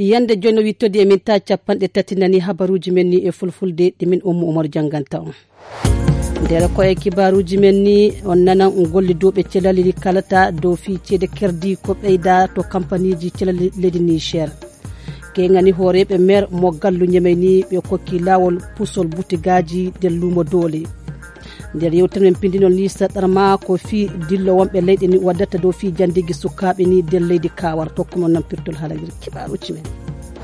yande jono wittode e min ta capanɗe tati nani habaruji men ni e fulfulde ɗi min ummu Umar janganta on nder koye kibaruji men ni on nanan gollidoɓe celali kalata dow fi ceede kerdi ko ɓeyda to kampaniji celali leydi Niger ke ngani horeɓe maire mo gallu nyemey ni ɓe kokki lawol pusol butigaji del lumo dole nder yewtere men pindinol ni saɗarma ko fi dillo wonɓe leyɗe ni waddata dow fi jandigi sukaɓe ni del leydi Kawar tokkumo nampirtol haalagir kibaruji men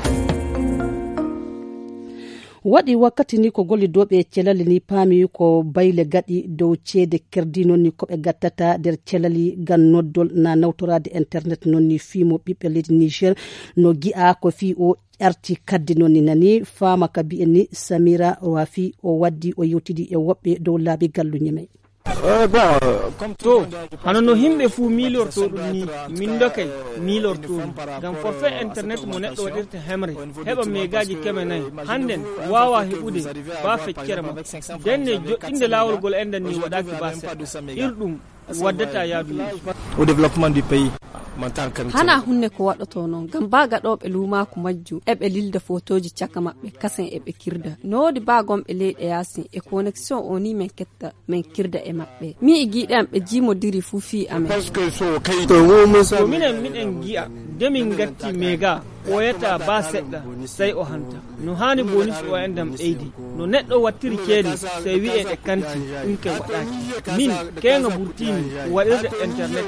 waɗi wakkati ni ko gollidoɓe celali ni paami ko bayle gaɗi dow ceede kerdi noon ni koɓe gattata nder celali gan noddol na nawtorade internet noon ni fiimo ɓiɓɓe leydi Niger no gi'a ko fi o arti kaddi noon ni nani faama ka bi'en ni Samira Wafi o waddi o yewtidi e woɓɓe dow laabi gallu nyemey to hano no himɓe fuu miilorto ɗum ni min dokay miilortoɗum ngam forfait internet mo neɗɗo waɗirta hemre heɓa megaji keme nayyi hannden wawa heɓude ba feccere ma denne joɗɗinde lawol gol enɗen ni waɗaki ba seɗɗa irɗum waddata yaadu au développement du pays hana hunne ko waɗoto noon gam ba gaɗoɓe lumaku majju eɓe lilda photoji caka maɓɓe kasen eɓe kirda nodi ba gomɓe leyɗe yaasi e connexion o ni min ketta min kirda e maɓɓe mi e giiɗe am ɓe jimodiri fuu fi amen to minen gi'a demin gatti mega oyata ba seɗɗa sey o hanta no hani bonus o endam ɓeydi no neɗɗo wattiri ceede sey wi'e ɗe kanti ɗum ke waɗaki min kenga burtini waɗirde internet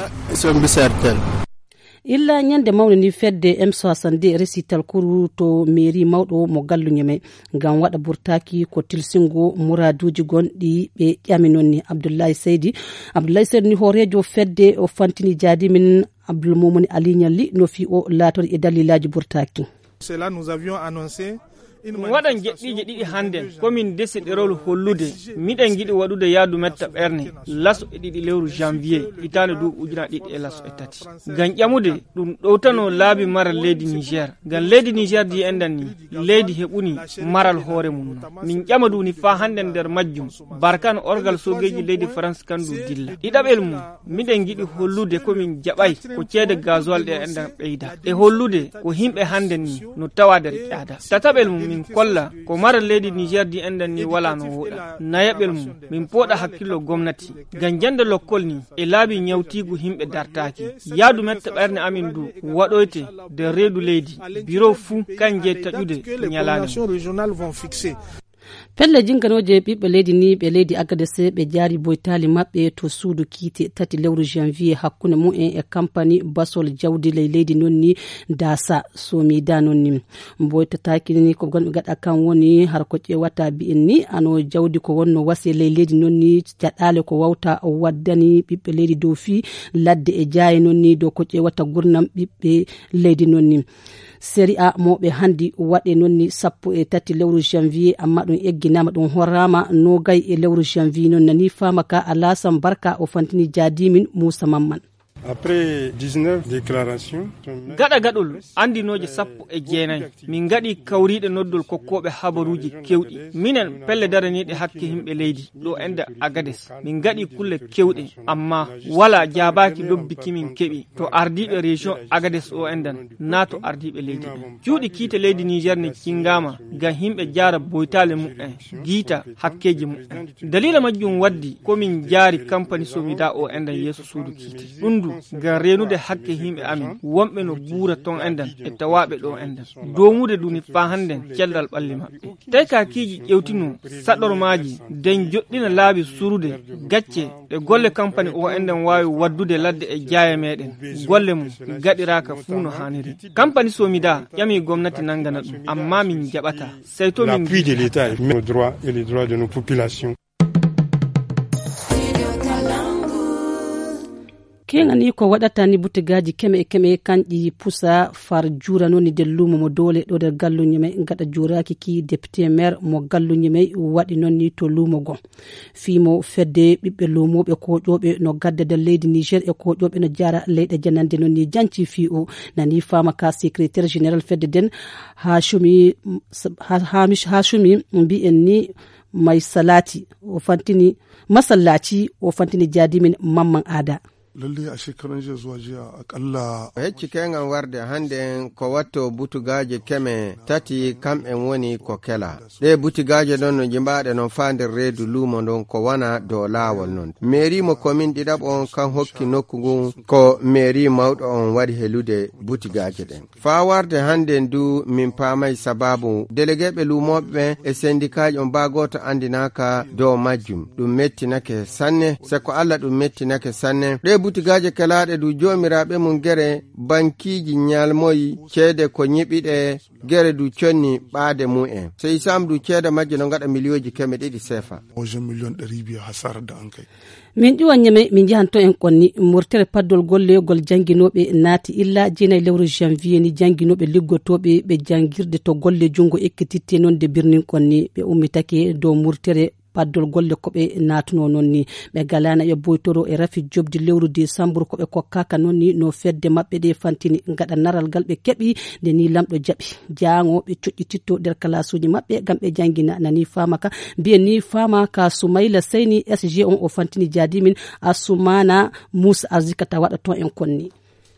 RTL illa nyande mawni ni fedde M60 recital kuru to mairie mawɗo mo gallu nyeme ngam waɗa burtaki ko tilsingo muraduji gonɗi ɓe ƴami noon ni Abdoulaye Seydi ni horejo fedde o fantini jaadi min Abdoulmoumouni Ali Nialli no fi o laatori e dalilaji burtaki cela nous avions annoncé mi waɗan jeɗɗije ɗiɗi hannden komin desi ɗerol hollude miɗen giɗi waɗude yaadu metta ɓerne laso e ɗiɗi lewru janvier hitande du ujuna ɗiɗi e laso e tati ngam ƴamude ɗum ɗowtano laabi maral leydi Niger ngam leydi Niger di endan ni leydi heɓuni maral hoore mum min ƴama duni fa hannden nder majjum barkan orgal sogeji leydi France kandu dilla ɗiɗaɓel mum miɗen giɗi hollude komin jaɓay ko ceede gasoil ɗe endan ɓeyda e hollude ko himɓe hannden ni no tawa nder ƴaada tataɓel mum min kolla ko maral leydi Niger di endan ni wala no woɗa nayaɓel mum min pooɗa hakkillo gomnati ngam jande lokkol ni e laabi ñawtigu himɓe dartaki yaadu metta ɓerne amin du waɗoyte de reedu leydi bureau fuu kanje taƴude ñalande pelle jinganoje ɓiɓɓe leydi ni ɓe leydi Agadez ɓe jaari boytali maɓɓe to suudu kiite tati lewru janvier hakkunde mumen e campagne basol jawdi leydi noon ni dasa somida noon ni boytataki ni ko gonɓe gaɗa kan woni har ko ƴewata bi'en ni ano jawdi ko wonno wasi leydi noon ni jaɗale ko wawta waddani ɓiɓɓe leydi dow fi ladde e jaaye noon ni dow ko ƴewata gurnam ɓiɓɓe leydi noon ni série A moɓe handi waɗe noon ni 13 lewru janvier amma ɗum egginama ɗum horrama nogay e lewru janvier noon nani fama ka Alassane Barka o fantini jaadimin Moussa Mamman après 19 déclarations gaɗa gaɗol andinoje 19 min gaɗi kawriɗe noddol kokkoɓe habaruji kewɗi minen pelle daraniɗe hakke himɓe leydi ɗo ende Agadez min gaɗi kulle kewɗe amma wala jabaki lobbiki min keɓi to ardiɓe région Agadez o endan na to ardiɓe leydi ɗo cuuɗi kiite leydi Niger ne kingama ngam himɓe jara boytale mu'en giita hakkeji mu'en dalila majjum waddi komin jaari campagne somida o endan yeeso suudu kiite ɗum ngam renude hakke himɓe amin wonɓe no buura ton endan e tawaɓe ɗo endan domude duni fa hannden cellal ɓalli maɓɓe tawi kakiji ƴewtino saɗormaji den joɗɗina laabi surude gacce ɗe golle campagne o endan wawi waddude ladde e jaaya meɗen golle mum gaɗiraka fuu no hanniri campagne somida ƴami gomnati nangana ɗum amma min jaɓata sey to min l'appui de l'état et nos droits et les droits de nos populations. kengani ko waɗata ni butigaji keme e keme kanƴi pusa far jura noni del lumo mo dole ɗo nder gallu nyime gaɗa juraki ki député maire mo gallu nyime waɗi nonni to lumo gon fimo fedde ɓiɓɓe lumoɓe koƴoɓe no gadda del leydi Niger e koƴoɓe no jara leyɗe janande nonni janci fi o nani fama ka secrétaire général fedde den Hashumi mbi'en ni masallaci o fantini jaadimin Mamman Ada lalle a shekaran jiya zuwa jiya akalla hecci kengan warde hande ko watto butugaje keme tati kamɓe woni ko kela ɗe butugaje ɗon no jimbaɗe non fa nder reedu lumo ɗon ko wana dow laawol non mairie mo commune ɗiɗaɓo on kan hokki nokku ngun ko mairie mawɗo on waɗi helude butugaje ɗen fa warde hande ndu min paamay sababu délégué ɓe lumoɓe e syndicat on bagoto andinaka dow majjum ɗum mettinake sanne se ko Allah ɗum mettinake sanne ɗe butugaje kelaɗe du jomiraɓe mum gere bankiji nyalmoyi ceede ko nyiɓiɗe gere du conni ɓaade mu'en so isam du ceede majje no gaɗa milioji keme ɗiɗi sefa wajen million 200 hasara da an kai min ƴiwanyame min jahanto en konni murtere paddol golleyogol janguinoɓe naati illa jeenayi lewru janvier ni janguinoɓe liggotoɓe ɓe jangirde to golle jungo ekkititte noon de birnin konni ɓe ummitake dow murtere paddol golle ko ɓe natuno noon ni ɓe galana e boytoro e rafi jobdi lewru décembre ko ɓe kokkaka noon ni no fedde maɓɓe ɗe fantini gaɗa naral gal ɓe keeɓi nde ni lamɗo jaaɓi jango ɓe coƴƴititto nder kalasuji maɓɓe gam ɓe jangguina nani famaka mbiyen ni famaka Soumaïla Seyni SG on o fantini jaadimin Assoumana Moussa Azikata waɗa ton en konni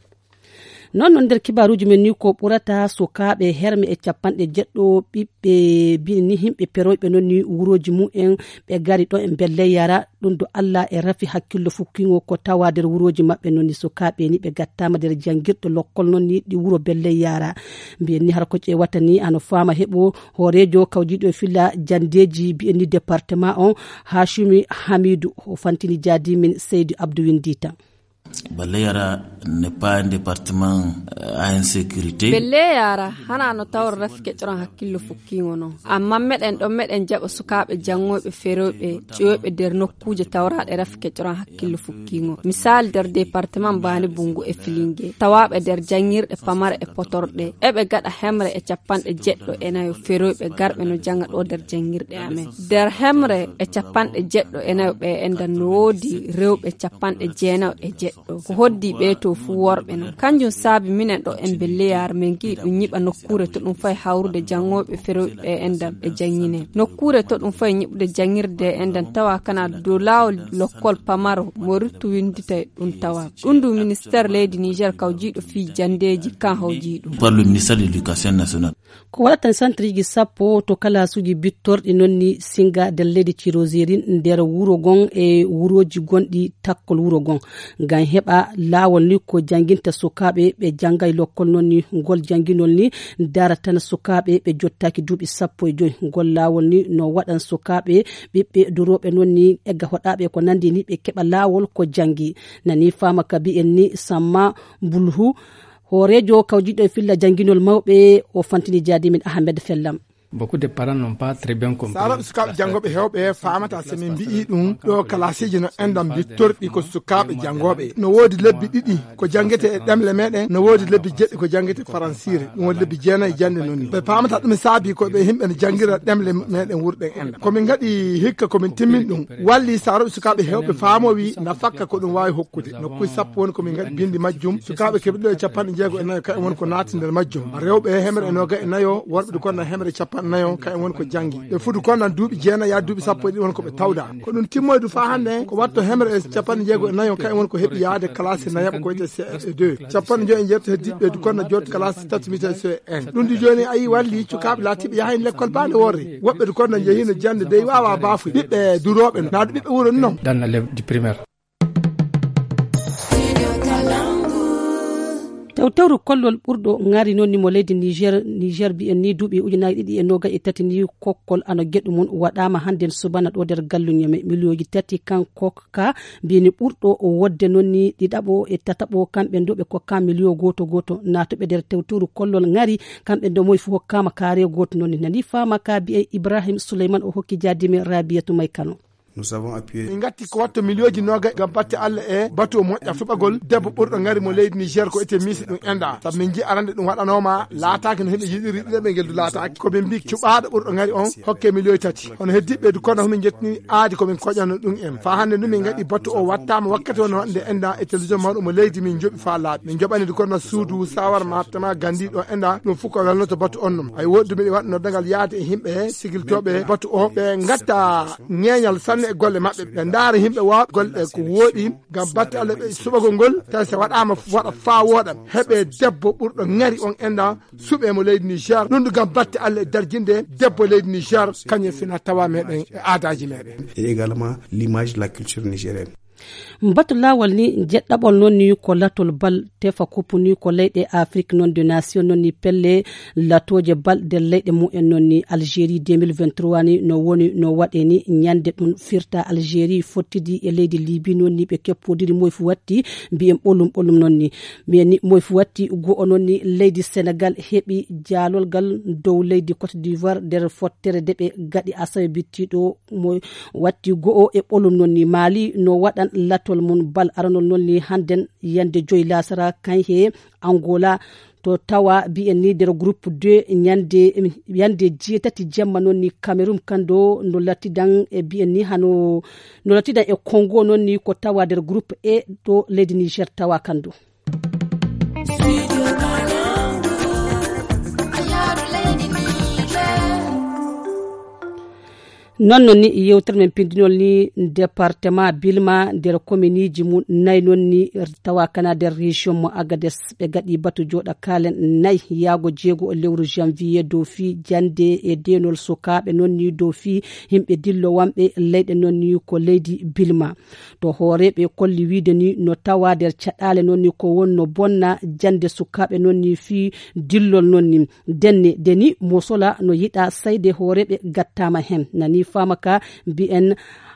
non nder kibaruji men ni ko ɓurata sukaɓe herme e capanɗe jeɗɗo ɓiɓɓe bini himɓe peroyɓe noon ni wuroji mumen ɓe gari ɗo en belle yara ɗum do Allah e rafi hakkillo fukkingo ko tawa nder wuroji maɓɓe noon ni sukaɓe ni ɓe gattama nder jangirɗo lokkol noon ni ɗi wuro belle yara mbiyen ni har ko ƴewata ni ano fama heɓo horejo kawjiɗo e filla jandeji mbiyen ni département on Hashimi Hamidou o fantini jaadimin Seydou Abdou Windita. Belleyara n'est pas un département à insécurité. Belleyara hana no tawr rafike coran hakkillo fukkingo no amma meɗen jaɓa sukaɓe jangoɓe feroɓe ƴewoɓe nder nokkuje tawraɗe rafike coran hakkillo fukkingo misal nder département Bani Bungu e Filingue tawaɓe nder jangirɗe pamare e potorɗe eɓe gaɗa hemre e capanɗe jeɗɗo e nayo feroɓe garɓe no janga ɗo nder jangirɗe amen nder hemre e capanɗe jeɗɗo e nayo ɓe endan no woodi rewɓe capanɗe jeenaw e jeɗɗo ko hoddi ɓe to fu worɓe no kanjum saabi minen ɗo en Belleyara min gi ɗum nyiɓa nokkure to ɗum fay hawrude jangoɓe feroɓe e endan ɓe jangine nokkure to ɗum fay nyiɓude jangirde e endan tawa kana dow lawol lokkol pamaro mo ruttu windita ɗum tawa ɗum du ministére leydi Niger kawjiɗo fi jandeji kan hawjiɗum par le ministère de l'éducation nationale ko waɗatan centre sappo to kala suji bittorɗi nonni singa del leydi Cirozerin nder wuro gon e wuroji gonɗi takkol wuro gon ngam heɓa lawol ni ko janginta sukaɓe ɓe jangay lokkol noon ni ngol janginol ni daratan sukaɓe ɓe jottaki duuɓi 15 ngol lawol ni no waɗan sukaɓe ɓiɓɓe duroɓe noon ni egga hoɗaɓe ko nandi ni ɓe keɓa lawol ko jangi nani fama kabi en ni Samma Bulhu horejo kawjiɗo e filla janginol mawɓe o fantini jaadimin Ahmed Fellam. Beaucoup de parents n'ont pas très bien compris. Sara sukaɓe jangoɓe hewɓe famata so min mbi'i ɗum ɗo classiji no endam bittorɗi ko sukaɓe jangoɓe no woodi lebbi ɗiɗi ko jangete e ɗemle meɗen no woodi lebbi jeɗɗi ko jangete faransire ɗum woni lebbi jeenayi jande noon ni ɓe famata ɗum saabi koɓe himɓe ne jangira ɗemle meɗen wurɗen enda komin gaɗi hikka komin timmin ɗum walli saroɓe sukaɓe hewɓe faamowi na fakka ko ɗum wawi hokkude nokkuji sappo woni komin gaɗi bindi majjum sukaɓe keɓiɗo e 94 kay woni ko naati nder majjum rewɓe hemre e noga e nayo worɓe ɗo konna hemre nayo kay won ko jangi ɓe fudu konnan duuɓi jeena ya duuɓi sappo e ɗiɗi won ko ɓe tawda ko ɗum timmoydu fa hande ko watto hemre e 96 kay won ko heeɓi yaade classe nayaɓa ko wiyete CE2 50 heddiɓe du konna jot classe tatimite CE1 ɗum di joni ayi walli cukaɓe laatiɓe yahani l'école bande worre woɓɓe du konna jehino jande dey wawa baafu ɓiɓɓe duroɓe no naɗo ɓiɓɓe wuuro non dans l'élève du primaire. tewtewru kollol ɓurɗo ngari noon ni mo leydi niger bi en ni duuɓi ujunaji ɗiɗi e noga e tati ni kokkol ano gueɗu mum waɗama hande subana ɗo nder galluñame milioji tati kan kokka mbini ɓurɗo o wodde noon ni ɗiɗaɓo e tataɓo kamɓe ndo ɓe kokka milio goto natoɓe nder tewtewru kollol ngari kamɓe ndo moy fu hokkama kaare goto noon ni nani fama ka bi e Ibrahim Souleymane o hokki jadimi Rabiatou Maykano. Nous avons appuyé. Min gatti ko watto milioji noga gam batte Allah e bateau moƴƴa fuɓagol debbo ɓurɗo ngari mo leydi Niger ko ete misi ɗum enda sabu min ji arande ɗum waɗanoma laataki no himɓe yiɗiri ɗiɗaɓe ngel du laataki komin mbi cuɓaɗo ɓurɗo ngari on hokke milioji tati hono heddiɓe du kono homin jettini aadi komin koƴano ɗum en fa hande ɗum min gaɗi bateau o wattama wakkati wonno nde enda e télévision mawɗo mo leydi min joɓi fa laaɓi min joɓani du kono suudu sawar matama gandi ɗo enda ɗum fof ko welnoto bateau on ɗum ay woɗɗu min waɗi noddagal yaade e himɓe sigiltoɓe bateau o ɓe gatta ñeñal sanne e golle maɓɓe ɓe ndaara himɓe wawɓe golle ko wooɗi ngam batte Allah ɓe suɓagol ngol tawi so waɗama waɗa fa wooɗa heɓe debbo ɓurɗo ngari on enɗan suuɓemo leydi Niger ɗum ɗum ngam batte Allah e darjinde debbo leydi Niger kañum fina tawa meɗen e aadaji meɗen et également l'image de la culture nigérienne. mbatu lawol ni jeɗɗaɓol noon ni ko latol bal tefa kuppu ni ko leyɗe Afrique noon de nation noon ni pelle latoje balɗe leyɗe mumen noon ni Algérie 2023 ni no woni no waɗe ni ñande ɗum firta Algérie fottidi e leydi Libye noon ni ɓe keppodiri moy fu watti mbiyen ɓolum noon ni mais ni moy fu watti go'o noon ni leydi Sénégal heɓi jaalolgal dow leydi Côte d'Ivoire nder fottere de ɓe gaɗi asawe bittiɗo moy watti go'o e ɓolum noon ni Mali no waɗan latol mun bal aranol noon ni handen yande joyi lasara kan he Angola to tawa bi'en ni nder groupe 2 yande jeetati jemma noon ni Cameroun kando no latidan e bi'en ni hano no latidan e Congo noon ni ko tawa nder groupe E to leydi Niger tawa kando non non ni yewtere men pindinol ni département Bilma nder commune ji mu nay non ni tawa kana der région mo Agadez be gadi batu joda kalen nay yago jego lewru janvier do fi jande e denol sukabe non ni do fi himbe dillo wambe leyde non ni ko leydi Bilma to horebe kolli wiide ni no tawa der cadale non ni ko wonno bonna jande sukabe non ni fi dillol non ni deni mosola no yida sayde horebe gattama hen nani famaka BN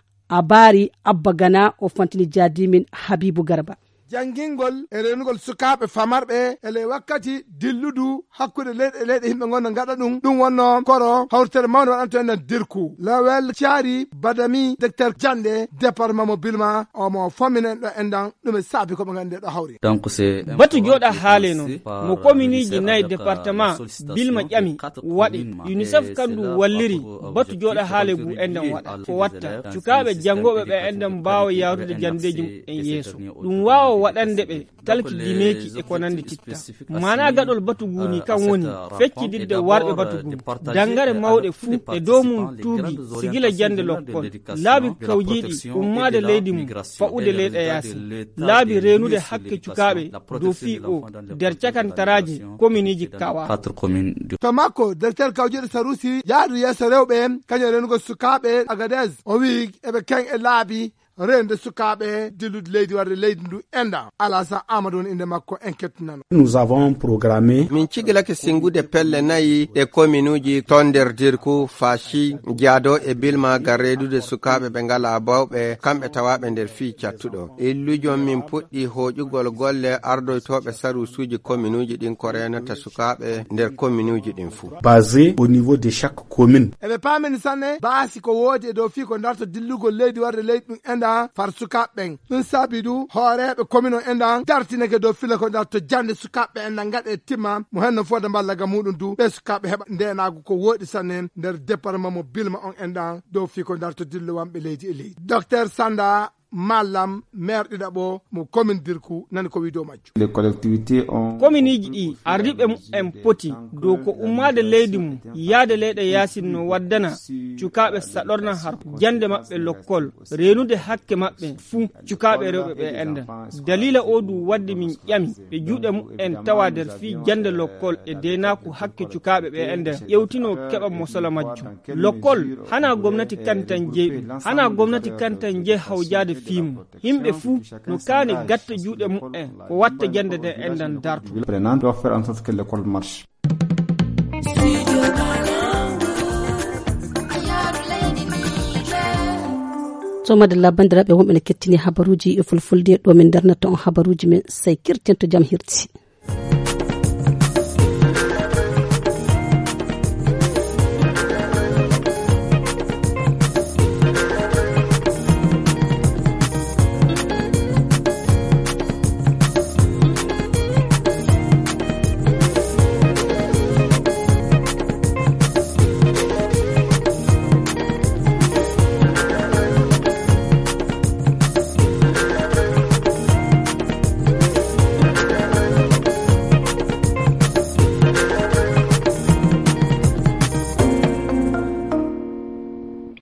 abari abbagana o fantini jadimin Habibu Garba jangingol e renugol sukaɓe famarɓe ele wakkati dilludu hakkude leyɗe himɓe gonno gaɗa ɗum wonno koro hawtere mawde waɗanto en dirku lawel caari badami docteur Diande département mo Bilma omo faminen ɗo endan ɗum e saabi koɓe gandi ɗo hawri donc c'est batu joɗa haale noon mo commune ji nayi département Bilma ƴami waɗi UNICEF kandu walliri batu joɗa haale gu endan waɗa ko watta cukaɓe jangoɓe ɓe endan mbawa yarude jandeji en yeeso ɗum wawa waɗande ɓe talki dimeki e ko nandi titta mana gaɗol batuguni kan woni feccididde warɓe batugu dangare mawɗe fuu e dow mum tuubi sigila jande lokkol laabi kawjiɗi ummade leydi mum fa'ude leyɗe yaasi laabi renude hakke cukaɓe dow fi o nder cakantaraji communiji kawa to makko docteur kawjiɗo Sarusi yaadu yeeso rewɓe kañum renugo sukaɓe Agadez o wi eɓe ken e laabi rende sukaɓe dillude leydi warde leydi ndu enda Alasa Amadou on inde makko enquête nano nous avons programmé min cigilake singude pelle nayi ɗe communuji ton nder dirku Fashi Diado e Bilma gar redude sukaɓe ɓe ngala bawɓe kamɓe tawaɓe nder fi cattuɗo illujon min puɗɗi hoƴugol golle ardoytoɓe sarusuji communuji ɗin ko renata sukaɓe nder communuji ɗin fuu basé au niveau de chaque commune eɓe pamini sanne baasi ko woodi e dow fi ko darto dillugol leydi warde leydi ɗum enda far sukaɓe ɗum saabi du hooreɓe commune o endan dartineke dow fila ko darto jande sukaɓe endan gaɗe timma mo henno fode ballaga muɗum du ɓe sukaɓe heɓa ndenago ko woɗi sanne nder département mo Bilma on endan dow fi ko darto dillo wamɓe leydi e leydi docteur Sanda Mallam maire ɗiɗaɓo mo commune dirku nani ko wi dow majju les collectivités ont commune ji ɗi ardiɓe en poti dow ko ummade leydi mum yaade leyɗe yasin no waddana cukaɓe saɗorna har jande maɓɓe lokkol renude hakke maɓɓe fuu cukaɓe rewɓe ɓe enda dalila o du waddi min ƴami ɓe juuɗe en tawa nder fi jande lokkol e denaku hakke cukaɓe ɓe enda ƴewtino keɓa mosola majjum lokkol hana gomnati kantan jeyɓe hana gomnati kantan jey hawjade fimu himɓe fuu no kaani gatta juuɗe mu'en ko watta jande nde endan dartu prenant doit faire en sorte que l'école marche somade labandiraɓe wonɓe ne kettini habaruji e fulfulde ɗo min darnata on habaruji men say kirten to jam hirti